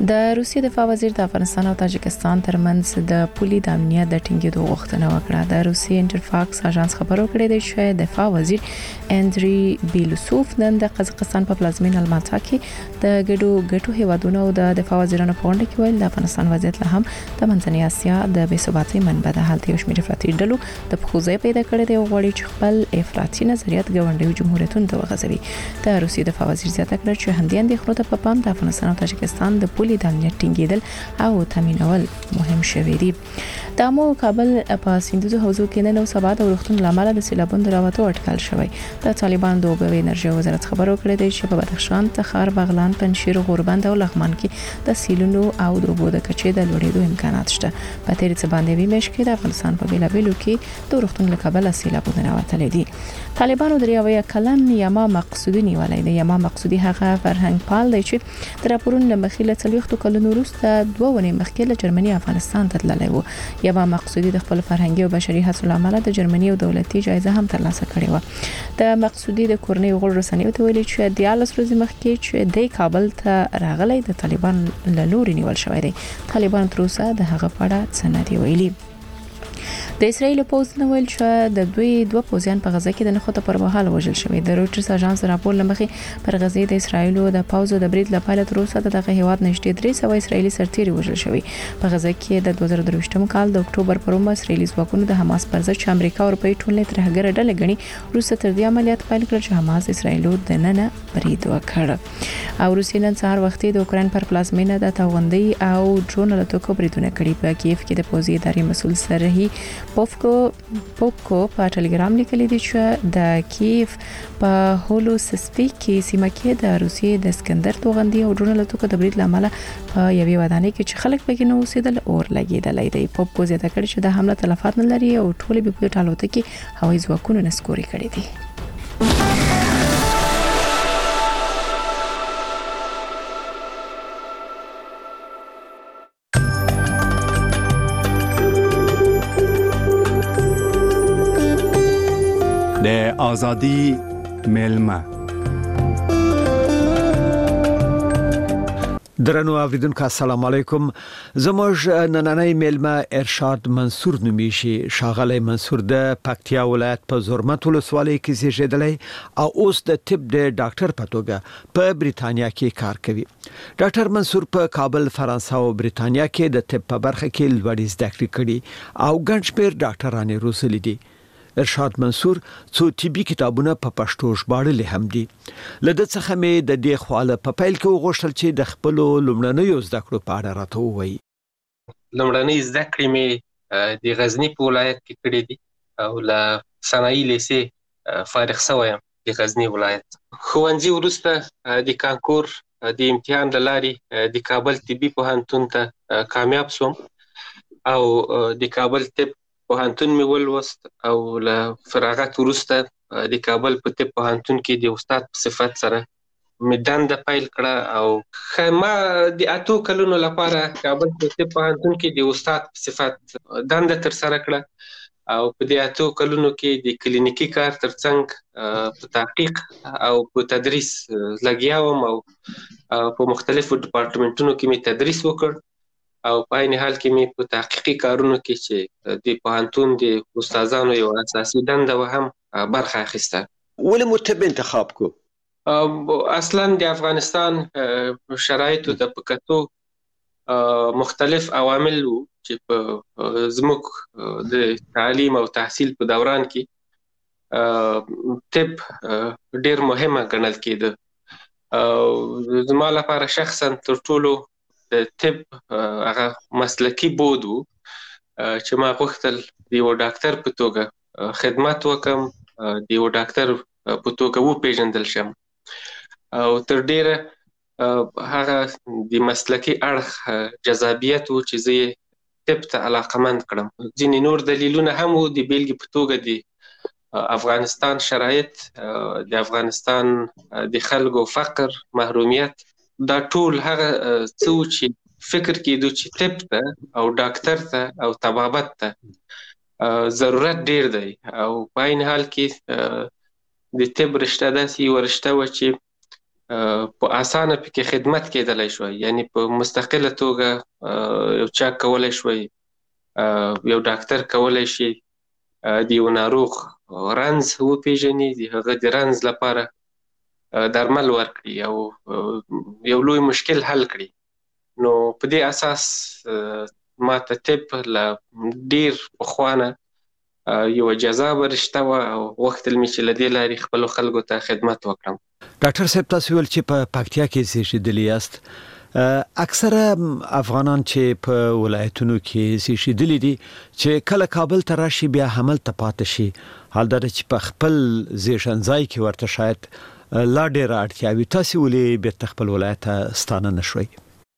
د روسیې دفاع وزیر د افغانستان او تاجکستان ترمنځ د پولي د امنیت د ټینګېدو غوښتنه وکړه. د روسیې انټرفاکس اژانس خبرو کړې ده چې دفاع وزیر اندري بیلوسوف نن د قزاقستان په پلازمینه الماتا کې د ګډو هیوادونو او د دفاع وزیرانو په غونډه کې ویل د افغانستان وضعیت له هم د منځنۍ اسیا د بې ثباتۍ منبع ده. حالت یو شمېر افراطي ډلو د پخوځي پیدا کړی دی او غواړي چې خپل افراطي نظریات ګاونډیو جمهوریتونو ته وغځوي. د روسیې دفاع وزیر زیاته کړه چې همدې اندېښنو ته په پام د افغانستان او تاجکستان د پولي د امنیت ټینګېدل او تامینول مهم شوي دي. د امو کابل په سیندوزو حوزو کې نن او سبا د ورښتونو لامل د سیلابونو راوتو اټکل شوی. د طالبان د اوبو انرژي وزارت خبرو کړې ده چې په بدخشان، تخار، بغلان، پنجشیر، غوربند او لغمان کې د سیلونو او د اوبو د کچې د لوړېدو امکانات شته. په تیرې څه باندې وی مېش کې د افغانستان په بیلابیلو کې د ورښتونو له کبله سیلابونه راوتلي دي. طالبانو د یوه کلن یما مقصودی نیولای دی. یما مقصودی هغه فرهنګ پال دی چې د راپورونو لمخې له 40 کلونو وروسته 2 ونې مخکې له جرمني افغانستان ته تللی و. یما مقصودی د خپل فرهنګي او بشري هڅو لامل د جرمني او دولتي جایزه هم ترلاسه کړې و. د مقصودی د کورنۍ غړو رسنیو ته ویلي چې د 11 ورځې مخکې چې د کابل ته راغلی د طالبان له لوري نیول شوی دی. طالبان تر اوسه د هغه په اړه څه نه دی ویلي. د اسرایل پوز نو ویل چې د دوه پوزیان په غزه کې د نخوته پر مهال وژل شوی. د رويټرز اژانس راپور لمخې پر غزه د اسرایل د پوز د برید لپاره تر اوسه دغه هیواد نږدې 300 اسرایلی سرتیري وژل شوی. په غزه کې د 2023م کال د اکتوبر پر اومه اسرایلی ځواکونو د حماس پر ضد چې امریکا او اروپای ټولنې ترهګر ډلې غني روسه تر دې عملیات پیل کړل چې حماس اسرایلو د نن برید وکړ. او روسیې نن سهار وختي د اوکرين پر پلازمینه د توغندي او ډرون له توکو بریدونه کړي. په کیف کې د پوزي ادارې مسول سرهي پوپکو په ټلګرام لیکلي دي چې د کیف په هولوسسپی کې سیمه کې د روسیې د اسکندر توغندي او ډرون له توکو د برید لامل په یوې ودانۍ کې چې خلک پکې نو اوسېدل اور لګیدلې دی. پوپکو زیاته کړی چې د حمله تلفات نه لري او ټول به په ټالوته کې هوایي ځواکونو نسکوري کړی دي. د آزادی میلمه. درنو اوریدونکو السلام علیکم. زموږ نننۍ میلمه ارشاد منصور نومیږي. ښاغلی منصور د پکتیا ولایت په زرمت ولسوالۍ کې زیږیدلی او اوس د طب د ډاکټر په توګه په بریتانیا کې کار کوي. ډاکټر منصور په کابل، فرانسه او بریتانیا کې د طب په برخه کې لوړې زده کړې کړې او ګڼ شمېر ډاکټرانې روزلي دي. ارشاد منصور څو طبي کتابونه په پښتو ژباړلي هم دي. لده څخه مې د دې خواله په پیل کې وغوښتل چې د خپل لومړنیو زده کړو په اړه راته ووایي. لومړنۍ زده کړې مې د غزنی په ولایت کې کړې دي او له صنایع لیسې فارغ شوی یم د غزنی ولایت. ښوونځي وروسته د کانکور د امتحان له لارې د کابل طبي پوهنتون ته کامیاب شوم او د کابل طب پوهنتون مې ولوست او له فراغت وروسته د کابل په طب پوهنتون کې د استاد په صفت سره مې دنده پیل کړه او ما د 8 کلونو لپاره کابل په طب پوهنتون کې د استاد په صفت دنده تر سره کړه او په دې 8 کلونو کې د کلینیکي کار ترڅنګ په تحقیق او په تدریس لګیا وم او په مختلفو ډپارټمنټونو کې مې تدریس وکړ او په عین حال کې مې په تحقیقي کارونو کې چې د پوهنتون د استادانو یو اساسي دنده و هم برخه اخیسته. ولې مو طب انتخاب کو؟ اصلا د افغانستان شرایطو د پکتو مختلف عوامل وو چې په زموږ د تعلیم او تحصیل په دوران کې طب ډیر مهمه ګڼل کېده. زما لپاره شخصا تر ټولو د طب هغه مسلکی بود و چې ما غوښتل د یو ډاکټر په توګه خدمت وکم، د یو ډاکټر په توګه وپېژندل شم او تر ډیره هغه د مسلکی اړخ جذابیت و چې زه طب ته علاقمند کړم. ځینې نور دلیلونه هم و، د بیلګې په توګه د افغانستان شرایط، د افغانستان د خلکو فقر، محرومیت، دا ټول هغه څه چې فکر کېدو چې طب ته او ډاکټر ته او طبابت ته ضرورت ډیر دی او په عین حال کې د طب رشته داسې یو رشته و چې په اسانه پکې خدمت کېدلی شوی، یعنی په مستقله توګه یو چا کولی شوی، یو ډاکټر کولی شي د یو ناروغ رنځ وپېژني، د هغه د رنځ لپاره درمل ورکړي او یو لوی مشکل حل کړي. نو په دې اساس ما ته طب له ډېر پخوانه یو جذابه رشته وه او غوښتل مې چې له دې لارې خپلو خلکو ته خدمت وکړم. ډاکټر صاحب، تاسو ویل چې په پکتیا کې زیږېدلي یاست. اکثره افغانان چې په ولایتونو کې زیږېدلي دي چې کله کابل ته راشي بیا هملته پاتې شي، حال دا چې په خپل زیږنځای کې ورته شاید لا ډېره اړتیا وي، تاسو ولې بیرته خپل ولایت ته ستانه نشوئ؟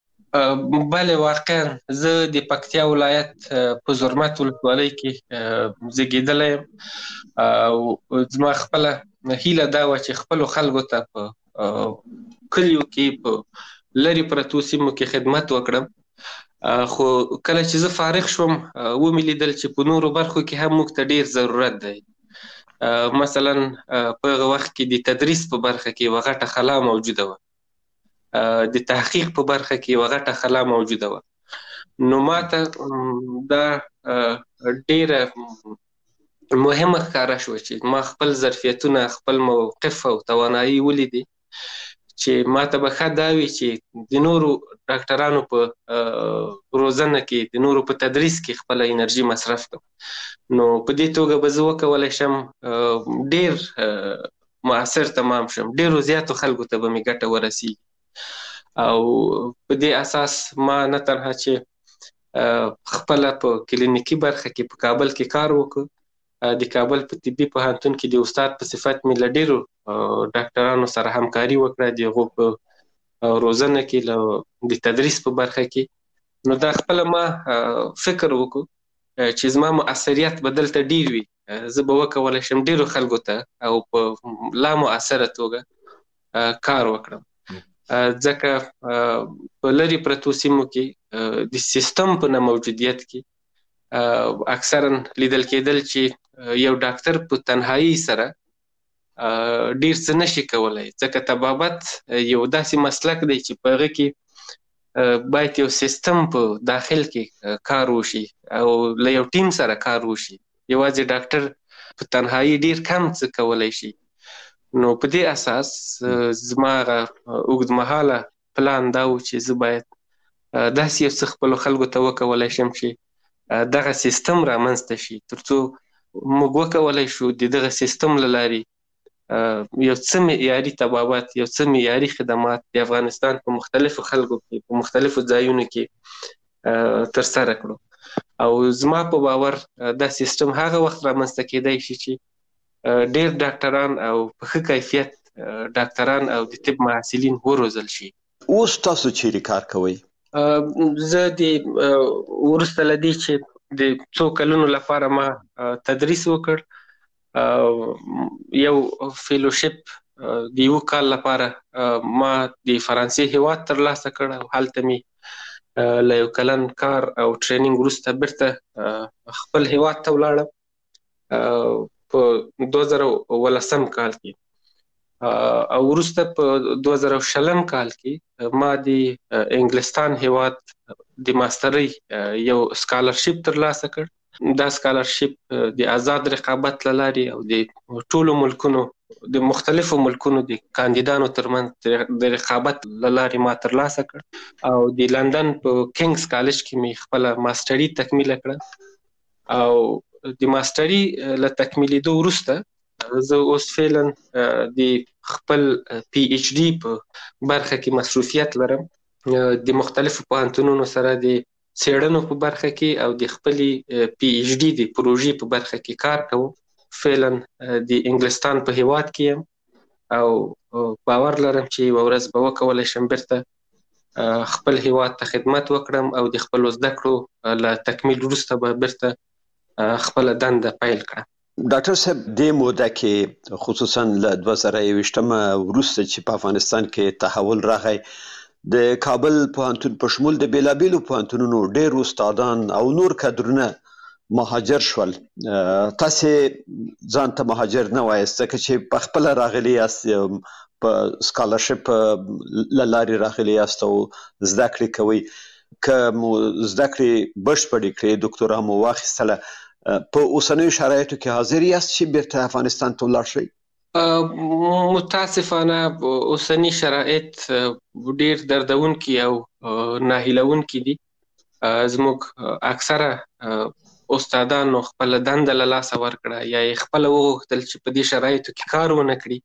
بله، واقعا زه د پکتیا ولایت په زرمت ولسوالۍ کې زیږېدلی یم او زما خپله هیله دا وه چې خپلو خلکو ته په کلیو کې په لرې پرتو سیمو کې خدمت وکړم. خو کله چې زه فارغ شوم ومې لیدل چې په نورو برخو کې هم موږ ته ډېر ضرورت دی. مثلا په هغه وخت کې د تدریس په برخه کې یوه غټه خلا موجوده وه، د تحقیق په برخه کې یوه غټه خلا موجوده وه. نو ما ته دا ډېره مهمه ښکاره شوه چې ما خپل ظرفیتونه، خپل موقف او توانایي ولیدې چې ما ته به ښه دا وي چې د نورو ډاکټرانو په روزنه کې، د نورو په تدریس کې خپله انرژي مصرف کړم. نو په دې توګه به زه وکولی شم ډېر مؤثر تمام شم، ډېرو زیاتو خلکو ته به مې ګټه ورسیږي. او په دې اساس ما نه تنها چې خپله په کلینیکي برخه کې په کابل کې کار وکړ، د کابل په طبي پوهنتون کې د استاد په صفت مې له ډېرو ډاکټرانو سره همکاري وکړه، د هغو په روزنه کې، د تدریس په برخه کې. نو دا خپله ما فکر وکړو چې زما مؤثریت به دلته ډېر وي، زه به وکولی شم ډېرو خلکو ته او په لا مؤثره توګه کار وکړم. ځکه په لرې پرتو سیمو کې د سیستم په نه موجودیت کې اکثرا لیدل کېدل چې یو ډاکټر په تنهایی سره ډېر څه نشي کولی، ځکه طبابت یو داسې مسلک دی چې په هغه کې باید یو سیستم په داخل کې کار وشي او له یو ټیم سره کار وشي. یوازې ډاکټر په تنهایی ډېر کم څه کولی شي. نو په دې اساس زما اوږدمهاله پلان دا و چې زه باید داسې یو څه خپلو خلکو ته وکولی شم چې دغه سیستم رامنځته شي، تر څو موږ وکولی شو د دغه سیستم له لارې یو څه معیاري طبابت، یو څه معیاري خدمات د افغانستان په مختلفو خلکو کې، په مختلفو ځایونو کې ترسره کړو. او زما په باور دا سیستم هغه وخت رامنځته کېدی شي چې ډېر ډاکټران او په ښه کیفیت ډاکټران او د طب محصلین وروزل شي. اوس تاسو چیرې کار کوئ؟ زه د وروسته له دې چې د څو کلونو لپاره ما تدریس وکړ، یو فیلوشپ د یو کال لپاره ما د فرانسې هیواد ترلاسه کړ او هلته مې له یو کلن کار او ټریننګ وروسته بیرته خپل هیواد ته ولاړم په 2018 کال کې. او وروسته په 2020 کال کې ما د انګلستان هیواد د ماسترۍ یو سکالرشپ ترلاسه کړ. دا سکالرشپ د آزاد رقابت له لارې او د ټولو ملکونو، د مختلفو ملکونو د کاندیدانو ترمنځ د رقابت له لارې ما ترلاسه کړ او د لندن په کینګز کالج کې مې خپله ماستري تکمیله کړه. او د ماستري له تکمیلېدو وروسته زه اوس فعلا د خپل پی ایچ ډي په برخه کې مصروفیت لرم، د مختلفو پوهنتونونو سره د څېړنو په برخه کې او د خپلې پی ایچ ډي د پروژې په برخه کې کار کوم. فعلا د انګلستان په هیواد کې یم او باور لرم چې یوه ورځ به وکولی شم بیرته خپل هیواد ته خدمت وکړم او د خپلو زده کړو له تکمیل وروسته به بیرته خپله دنده پیل کړم. ډاکټر صاحب، دې موده کې خصوصا له 2021 وروسته چې په افغانستان کې تحول راغی، د کابل پوهنتون په شمول د بیلابیلو پوهنتونونو ډېر استادان او نور کادرونه مهاجر شول. تاسې ځان ته مهاجر نه وایست ځکه چې په خپله راغلي یاست، په سکالرشپ لاري راغلي یاست او زده کړې کوي که مو زده کړې بشپړې کړې ډاکټورا مو واخیستله په اوسنیو شرایطو کې حاضر یاست چې بیرته افغانستان ته ولاړ شئ؟ متاسفانه اوسنی شرایط ډیر دردونکي او ناهیلونکي دي. زموږ اکثره استادانو خپل دنده له لاسه ورکړه یا یې خپل وغوښتل چې په دې شرایطو کې کار ونه کړي،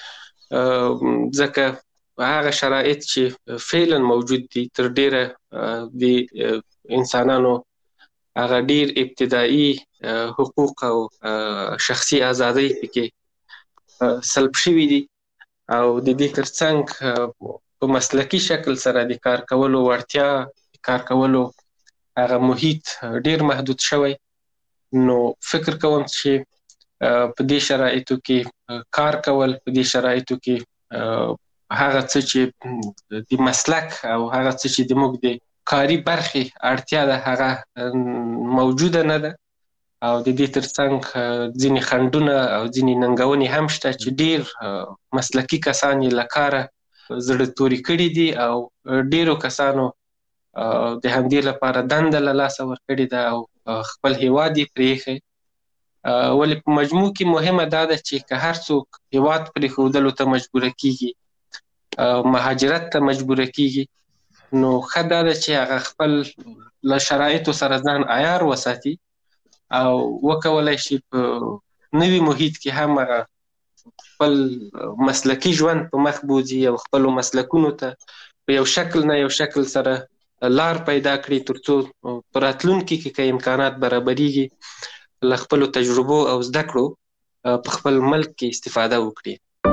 ځکه هغه شرایط چې فعلا موجود دي تر ډیره د انسانانو هغه ډیر ابتدایي حقوق او شخصي ازادۍ پکې سلب شوي دي او د دې ترڅنګ په مسلکي شکل سره د کار کولو وړتیا، کار کولو هغه محیط ډیر محدود شوی. نو فکر کوم چې په دې شرایطو کې کار کول، په دې شرایطو کې هغه څه چې د مسلک او هغه څه چې د موږ د کاري برخې اړتیا ده هغه موجوده نه ده او د دې ترڅنګ ځینې خنډونه او ځینې ننګونې هم شته چې ډیر مسلکي کسان یې له کاره زړه توري کړي دي او ډیرو کسانو د همدې لپاره دنده له لاسه ورکړې ده او خپل هیواد یې پرېښی. ولې په مجموع کې مهمه دا ده چې که هر څوک هیواد پرېښودلو ته مجبوره کیږي، مهاجرت ته مجبوره کیږي، نو ښه دا ده چې هغه خپل له شرایطو سره ځان عیار وساتي او وکولای شي په نوي محیط کې هم هغه خپل مسلکي ژوند په مخ بوځي او خپلو مسلکونو ته په یو شکل نه یو شکل سره لار پیدا کړي ترڅو په راتلونکي کې که امکانات برابرېږي له خپلو تجربو او زده کړو په خپل ملک کې استفاده وکړي.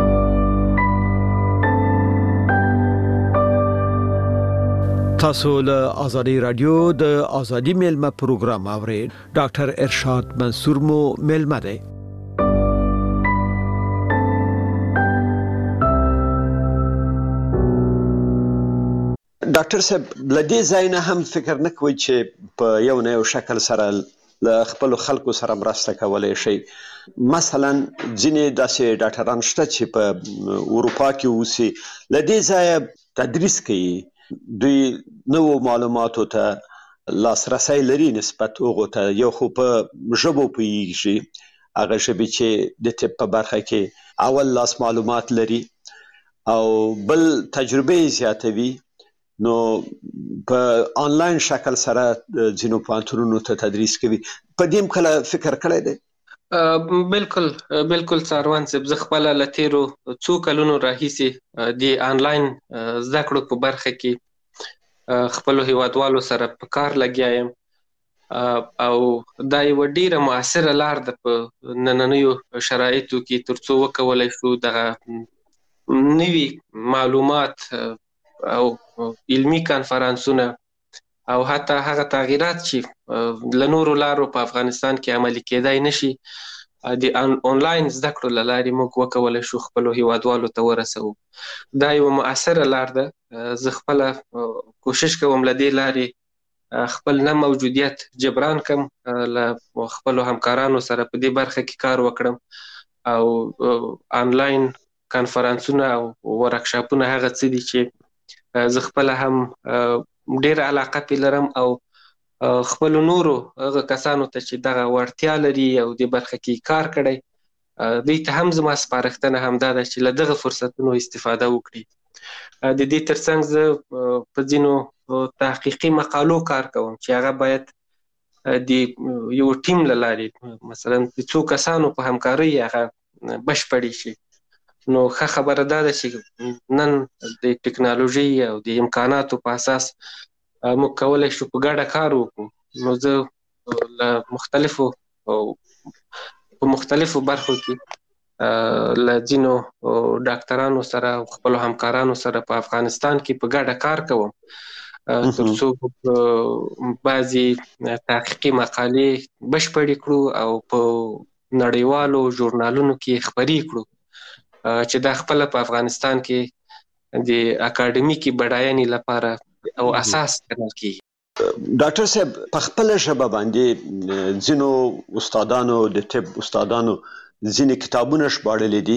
تاسو له آزادی رادیو د آزادی میلمه پروګرام اورئ. ډاکټر ارشاد منصور مو میلمه دی. ډاکټر صاحب لدې ځای نه هم فکر نه کوئ چې په یو نه یو شکل سره له خپلو خلکو سره مرسته کولی شئ؟ مثلا ځینې داسې ډاکټران شته چې په اروپا کې اوسي، له دې ځایه تدریس کوي، دوی نوو معلوماتو ته لاسرسی لري نسبت هغو ته، یو خو په ژبو پوهیږي، هغه ژبې چې د طب په برخه کې اول لاس معلومات لري او بل تجربه زیاتوي، نو په آنلاین شکل سره ځینو پوهنتونونو ته تدریس کوي. په دې هم کله فکر کړی دی؟ بالکل څاروان صاحب، زه خپله له تیرو څو کلونو راهیسې د آنلاین زده کړو په برخه کې خپلو هیوادوالو سره په کار لګیا یم او دا یوه ډیره مؤثره لار ده په نننیو شرایطو کې ترڅو وکولی شو دغه نوي معلومات او علمي کانفرانسونه او حتی هغه تغییرات چې له نورو لارو په افغانستان کې عملي کېدای نشي د آنلاین زده کړو له لارې موږ وکولی شو خپلو هیوادوالو ته ورسوو. دا یوه مؤثره لار ده. زه خپله کوشش کوم له دې لارې خپل نه موجودیت جبران کم، له خپلو همکارانو سره په دې برخه کې کار وکړم او آنلاین کانفرانسونه او ورکشاپونه هغه څه دي چې زه خپله هم ډېر علاقه پې لرم او خپلو نورو هغه کسانو ته چې دغه وړتیا لري او دې برخه کې کار کړی دوی ته هم زما سپارښتنه همدا ده چې له دغه فرصتونو استفاده وکړي. د دې ترڅنګ زه په ځینو تحقیقي مقالو کار کوم چې هغه باید د یو ټیم له لارې مثلا د څو کسانو په همکارۍ هغه بشپړې شي. نو ښه خبره دا ده چې نن د ټکنالوژۍ او د امکاناتو په اساس موږ کولی شو په ګډه کار وکړو. نو زه له مختلفو برخو کې له ځینو ډاکټرانو سره او خپلو همکارانو سره په افغانستان کې په ګډه کار کوم ترڅو بعضې تحقیقي مقالې بشپړې کړو او په نړیوالو ژورنالونو کې خپرې کړو چې دا خپله په افغانستان کې د اکاډمیکي بډاینې لپاره او اساس ګڼل کېږي. ډاکټر صاحب په خپله ژبه باندې ځینو استادانو د طب استادانو ځینې کتابونه ژباړلي دي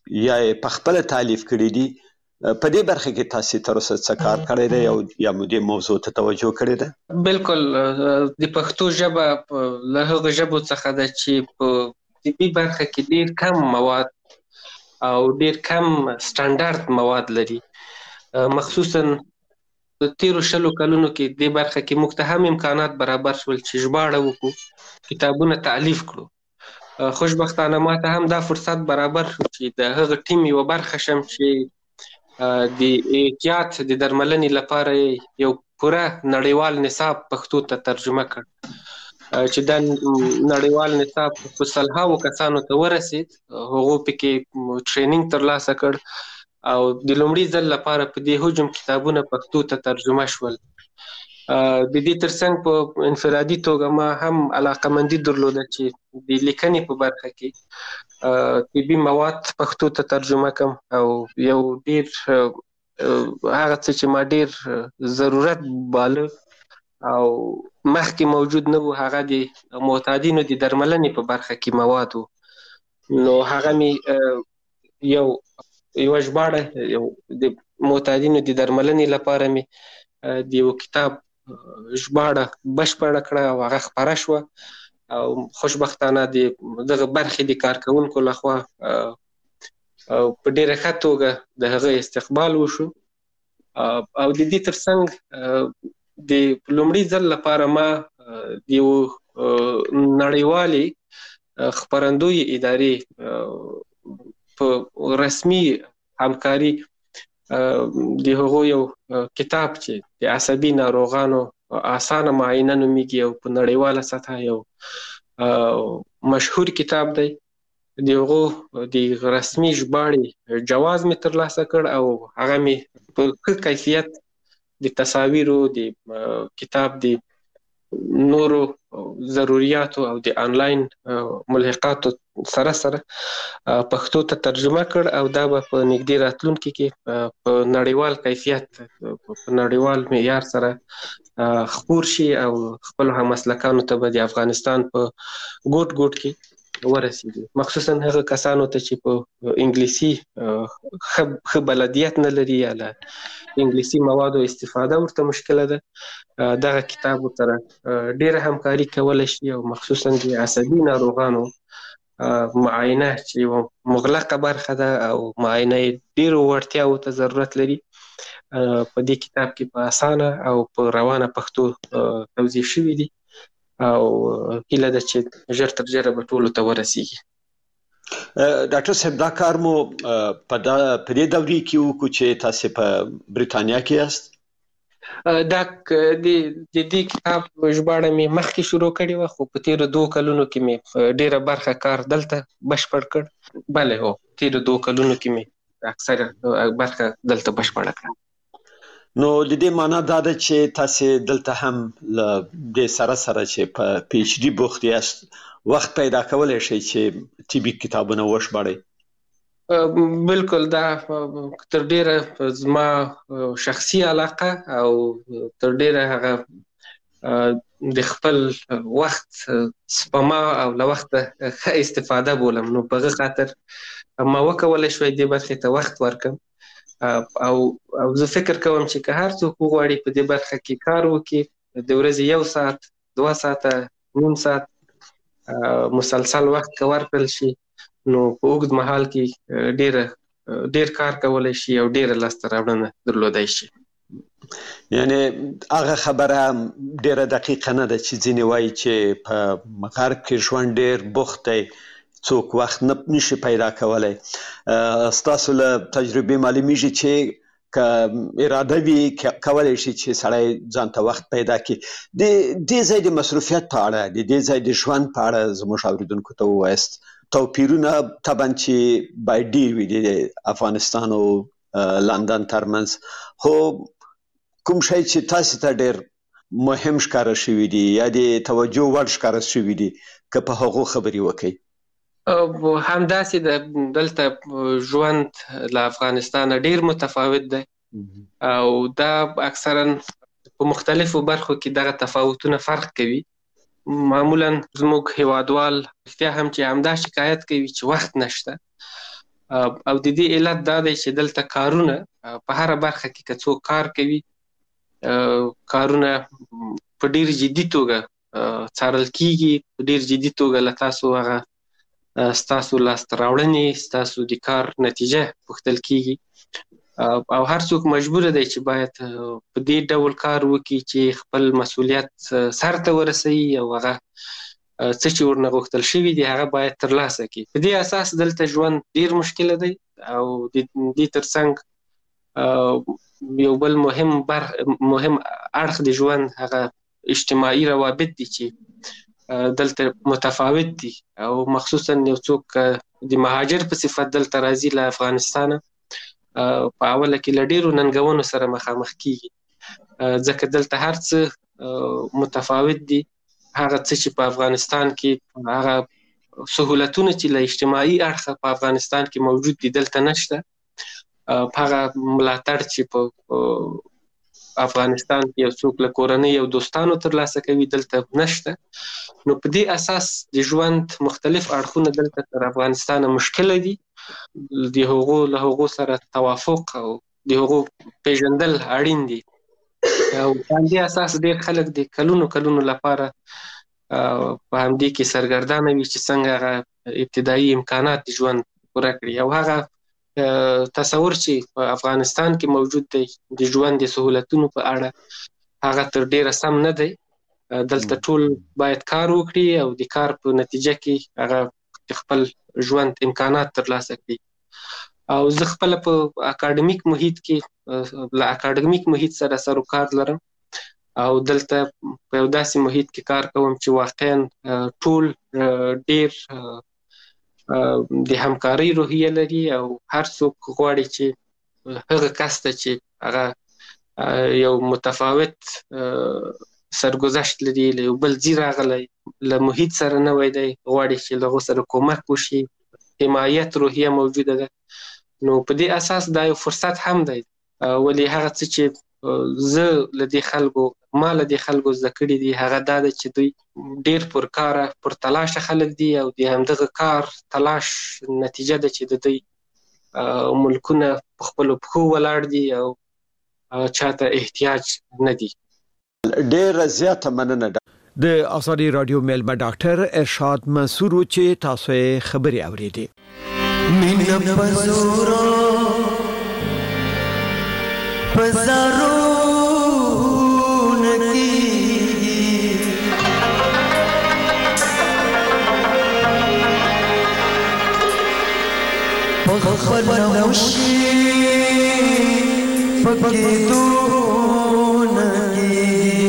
یا په خپل تالیف کړی دي، په دې برخه کې تاسو تر اوسه څه کار کړی دی او یا مو دې موضوع ته توجه کړې ده؟ بالکل د پښتو ژبه له هغه ژبو څخه ده چې په طبي برخه کې ډیر کم مواد او ډیر کم سټانډارد مواد لري. مخصوصا د تیرو 20 کلونو کې د برخه کې موږ ته هم امکانات برابر شول چې ژباړه وکړو، کتابونه تالیف کړو. خوشبختانه ما ته هم دا فرصت برابر شو چې د هغه ټیم یو برخه شم چې د احتیاط د درملنې لپاره یو پوره نړیوال نصاب پښتو ته ترجمه کړ، چې دا نړیوال نصاب په سلهاوو کسانو ته ورسید. هغو پکې ټریننګ ترلاسه کړ او د لومړي ځل لپاره په دې هجوم کتابونه پښتو ته ترجمه شول. د دې ترڅنګ په انفرادي توګه ما هم علاقمندي درلوده چې د لیکنې په برخه کې طبي مواد پښتو ته ترجمه کم او یو ډیر هغه څه چې ما ډیر ضرورت باله او مخکې موجود نه وو، هغه د معتادینو د درملنې په برخه کې مواد وو. نو هغه می یو ژباړه د معتادینو د درملنې لپاره می د یو کتاب ژباړه بشپړه کړه او هغه خپره شوه او خوشبختانه دغه برخې د کارکونکو لخوا په ډیره ښه توګه د هغه استقبال وشو. او د دې ترڅنګ د لومړي ځل لپاره ما د یو نړیوالې خپرندوی ادارې په رسمي همکاري د هغو یو کتاب چې د عصبي ناروغانو اسانه معاینه نومیږي او په نړیواله سطحه یو مشهور کتاب دی، د هغو د رسمي ژباړې جواز مې ترلاسه کړ او هغه مې په ښه کیفیت د تصاویرو د کتاب د نورو ضرورياتو او د انلاین ملحقاتو سره پښتو ته ترجمه کړ او دا به په نږدې راتلونکي کې په نړیوال کیفیت په نړیوال معیار سره خپور شي او خپل همسلکانو ته به د افغانستان په ګوټ ګوټ کې ورسیږي، مخصوصا هغه کسانو ته چې په انګلیسي ښه بلدیت نه لري یا له انګلیسي موادو استفاده ورته مشکله ده. دغه کتاب سره ډیره همکاري کولی شي او مخصوصا د عصبي ناروغانو معاینه چې یو مغلقه برخه ده او معاینه ډیرو وړتیاو ته ضرورت لري په دې کتاب کې په اسانه او په روانه پښتو توضیح شوي دي او هیله ده چې ژر تر ژره به ټولو ته ورسیږي. ډاکټر صاحب دا کار مو په دې دورې کې وکړو چې تاسو په بریتانیا کې یاست؟ دا د دې کتاب ژباړه مې مخکې شروع کړې وه، خو په تیرو 2 کلونو کې مې ډیره برخه کار دلته بشپړ کړ. بله هو، تیرو 2 کلونو کې مې اکثره برخه دلته بشپړه کړه. نو د دې معنا دا ده چې تاسو دلته هم له دې سره چې په پی ایچ ډي بوخت یاست، وخت پیدا کولای شئ چې طبي کتابونه وژباړئ؟ بالکل، دا تر ډیره زما شخصي علاقه او تر ډیره هغه د خپل وخت سپما او له وخته ښه استفاده بولم. نو په هغه خاطر ما وکولی شوی دې برخې ته وخت ورکړم او زه فکر کوم چې که هر څوک وغواړي په دې برخه کې کار وکړي، د ورځې 1 ساعت 2 ساعته نیم ساعت مسلسل وخت که ورکړل شي نو په اوږد مهال کې ډیر کار کولی شي او ډیره لاسته راوړنه درلودای شي. یعنی هغه خبره ډیره دقیقه نه ده چې ځینې وایي چې په غرب کې ژوند ډیر بوخت دی، څوک وخت نشي پیدا کولی. ستاسو له تجربې معلومیږي چې که اراده وي کولی شي چې سړی ځان ته وخت پیدا کړي. د دې ځای د مصروفیت په اړه، د دې ځای د ژوند په اړه زموږ اوریدونکو ته ووایاست. توپیرونه طبعا چې باید ډیر وي د افغانستان او لندن ترمنځ، خو کوم شی چې تاسو ته ډیر مهم ښکاره شوي دي یا د توجه وړ ښکاره شوي دي که په هغو خبرې وکړئ؟ همداسې دلته ژوند له افغانستان ډیر متفاوت دی او دا اکثرا په مختلفو برخو کې دغه تفاوتونه فرق کوي. معمولا زموږ هیوادوال رښتیا هم چې همدا شکایت کوي چې وخت نشته او د دې علت دا دی چې دلته کارونه په هر برخه کې که څوک کار کوي کارونه په ډیر جدي توګه څارل کیږي، په ډیر جدي توګه له تاسو هغه ستاسو لاسته راوړنې، ستاسو د کار نتیجه پوښتل کیږي او هر څوک مجبور دی چې باید په دې ډول کار وکړي چې خپل مسؤلیت سرته ورسوي او هغه څه چې ورنه غوښتل شوي دي هغه باید ترلاسه کړي. په دې اساس دلته ژوند ډیر مشکله دی او د دې ترڅنګ یو بل مهم اړخ د ژوند هغه اجتماعي روابط دي چې دلته متفاوت دي او مخصوصا یو څوک د مهاجر په صفت دلته راځي له افغانستانه په اوله کې له ډیرو ننګونو سره مخامخ کیږي ځکه دلته هر څه متفاوت دي. هغه څه چې په افغانستان کې هغه سهولتونه چې له اجتماعي اړخه په افغانستان کې موجود دي دلته نشته. هغه ملاتړ چې په افغانستان کې یو څوک له کورنۍ او دوستانو ترلاسه کوي دلته نشته. نو په دې اساس د ژوند مختلف اړخونه دلته تر افغانستان مشکله دي. د هغو سره توافق او د هغو پیژندل اړین دي او په همدې اساس ډېر خلک د کلونو لپاره په همدې کې سرګردانه وي چې څنګه هغه ابتدایي امکانات د ژوند پوره کړي او هغه تصور چې په افغانستان کې موجود دی د ژوند د سهولتونو په اړه هغه تر ډېره سم نه دی. دلته ټول باید کار وکړي او د کار په نتیجه کې هغه خپل ژوند امکانات ترلاسه کړي. او زه خپل په اکاډمیک محیط کې له اکاډمیک محیط سره سروکار لرم او دلته په یو داسې محیط کې کار کوم چې واقعا ټول ډیر د همکارۍ روحیه لري او هر څوک غواړي چې هغه کس ته چې هغه یو متفاوت سرګذشت لري له یو بل ځای راغلی له محیط سره نوی دی غواړي چې له هغو سره کومک وشي، حمایت روحیه موجوده ده. نو په دې اساس دا یو فرصت هم دی ولی هغه څه چې زه له دې خلکو ما له دې خلکو زده کړي دي هغه دا ده چې دوی ډیر پرکاره پرتلاشه خلک دي او د همدغه کار تلاش نتیجه ده چې د دوی ملکونه په خپلو پښو ولاړ دي او چاته احتیاج نه دي. ډېره زیاته مننه. د آزادي رادیو میلمه ډاکټر ارشاد منصور چې تاسو یې خبري اوریدي. مینا پزورو پزارو نکی پخفل نوشی پکی دو نکی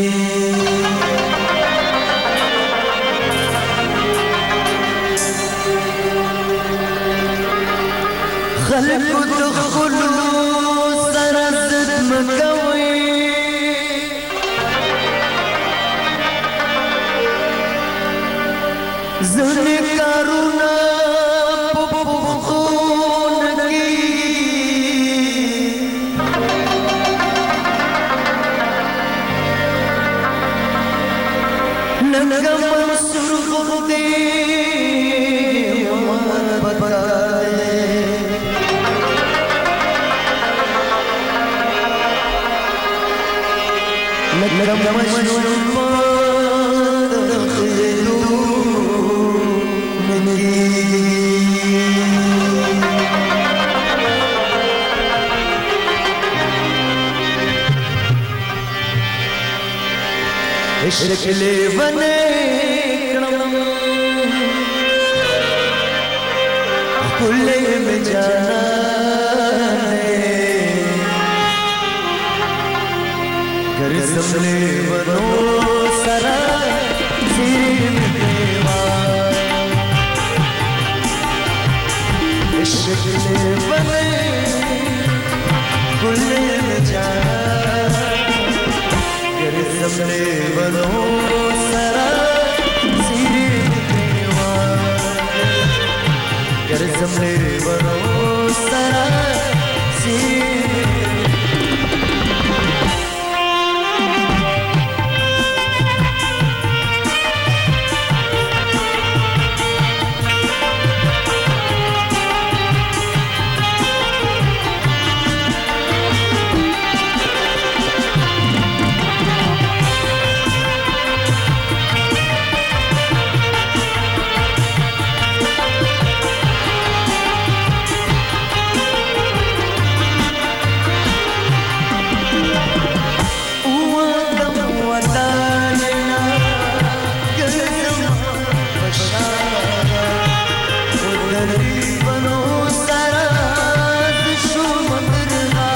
خلقو دخلو سرزد مکوی زنی کارونا پخونگی نگا منصور خودی ومد بکائے لکم مجنون دخلو منی عشق لیونے کرم کلے میں جانا زملے ونو سرا زیر دیوا عشق لے بنے گلے جانا گر زملے ونو سرا زیر دیوا گر زملے ونو سرا زیر تقريبا وسراد شو مطرها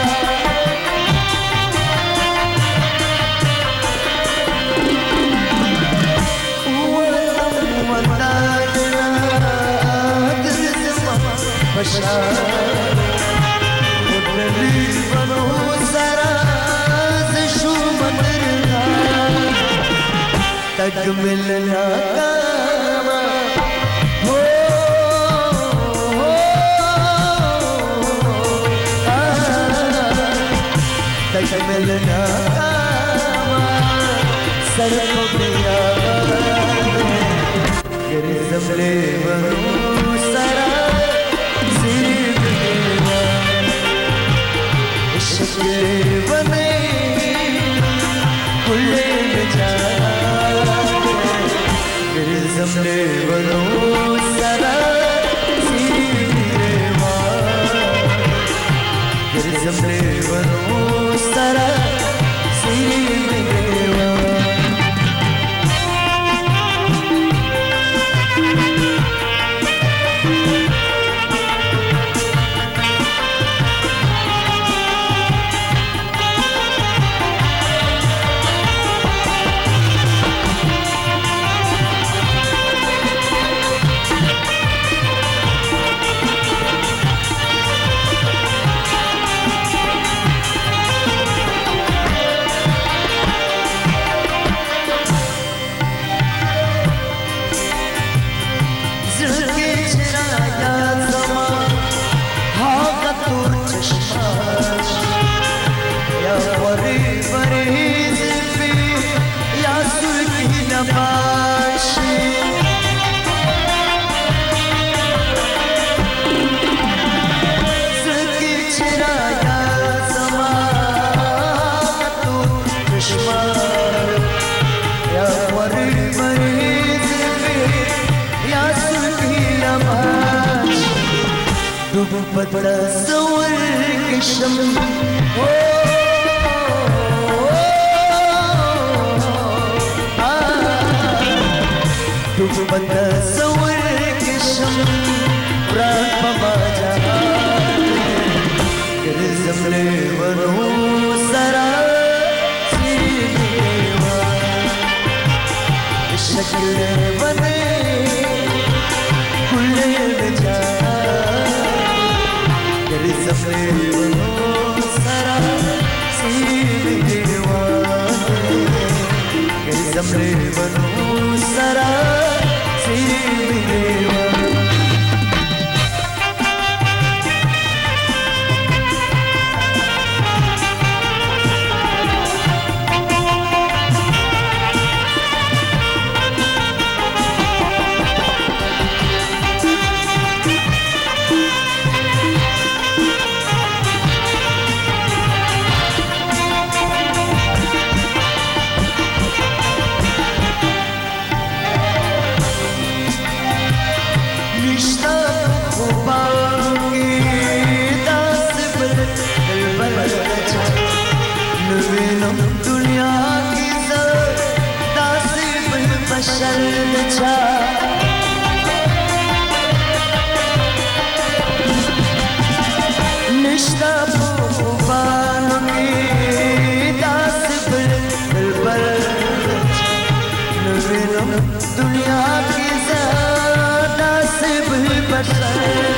تقريبا وسراد شو مطرها تكملنا تكملنا سرقوا بيا يرزم لي بروسرا زيد بيا الشكل بني كل مجال يرزم لي بروسرا زيد بيا يرزم لي بروسرا زيد بيا بتصور كشم بتصور كشم راك ما جاء يرزم لي ونو سرا سيوا الشكل بني كل الرجال يرزم لي ونو سرا سيوا يرزم لي ونو سرا سيوا दुनिया की दासिब बशर छा निश्ता भूबान की दासिब दिलबर दुनिया की दासिब बशर